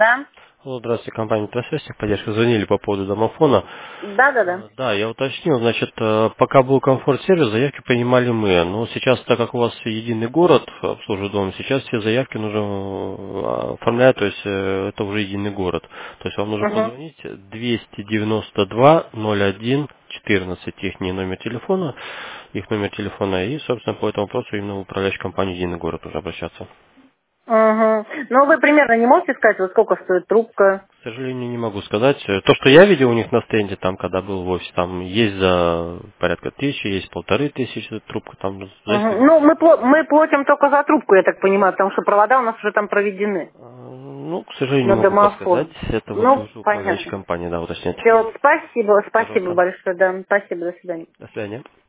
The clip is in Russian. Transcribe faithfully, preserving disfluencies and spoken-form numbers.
Да? Алло, здравствуйте, компания Метросвязь, поддержка, звонили по поводу домофона. Да, да, да. Э, Да, я уточнил, значит, э, пока был комфорт-сервис, заявки принимали мы, но сейчас, так как у вас единый город обслуживает дом, сейчас все заявки нужно э, оформлять, то есть э, это уже единый город. То есть вам нужно Угу. позвонить двести девяносто два ноль один четырнадцать, их номер телефона, их номер телефона, и, собственно, по этому вопросу именно в управляющую компанию единый город уже обращаться. Угу. Ну, вы примерно не можете сказать, вот сколько стоит трубка? К сожалению, не могу сказать. Э, То, что я видел у них на стенде, там, когда был в офисе, там есть за порядка тысячи, есть полторы тысячи трубка, там в Угу. зависимости Ну, мы, от пла- того. мы платим только за трубку, я так понимаю, потому что провода у нас уже там проведены А, Ну, к сожалению, не на могу подсказать. домофон. Это вот Ну, уже управляющая понятно. компания, да, уточнять. Все, спасибо, спасибо Пожалуйста. большое, да. Спасибо, до свидания. До свидания.